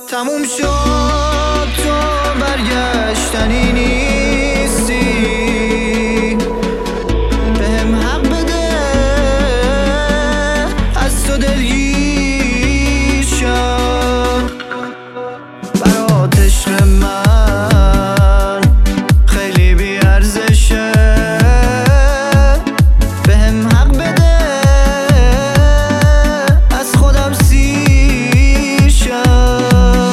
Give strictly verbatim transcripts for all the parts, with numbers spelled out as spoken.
تموم شد، تو برگشتنی نیستی، بهم حق بده از تو دلگیر شم. برات عشق من خیلی بی ارزشه، بهم حق بده از خودم سیر شم.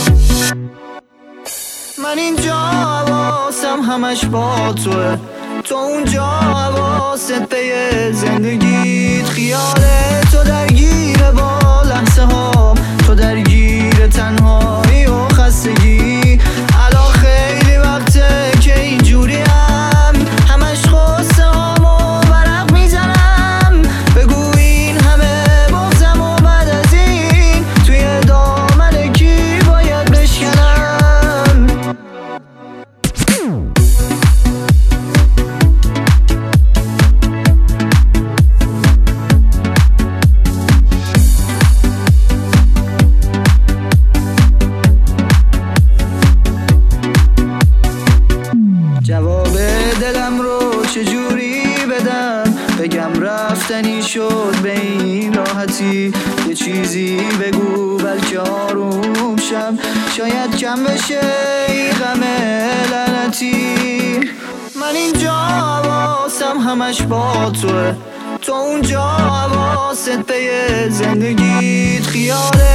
من اینجا حواسم همش با توه، تو اونجا حواست به زندگیت، خیال تو درگیره با لحظه هام، تو درگیر تنهایی و خستگی. الان خیلی وقته که اینجوریم، همش خواسته هامو ورق میزنم. بگو این همه بغضم و بعد از این توی دامن کی باید بشکنم. جواب دلم رو چجوری بدم، بگم رفتنی شد به این راحتی. یه چیزی بگو بلکه آروم شم، شاید کم بشه این غم لعنتی. من اینجا حواسم همش با توه، تو اونجا حواست به زندگیت، خیال